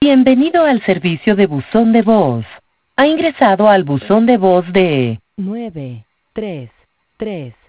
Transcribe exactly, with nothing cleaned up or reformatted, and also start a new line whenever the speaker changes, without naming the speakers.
Bienvenido al servicio de buzón de voz. Ha ingresado al buzón de voz de nueve tres tres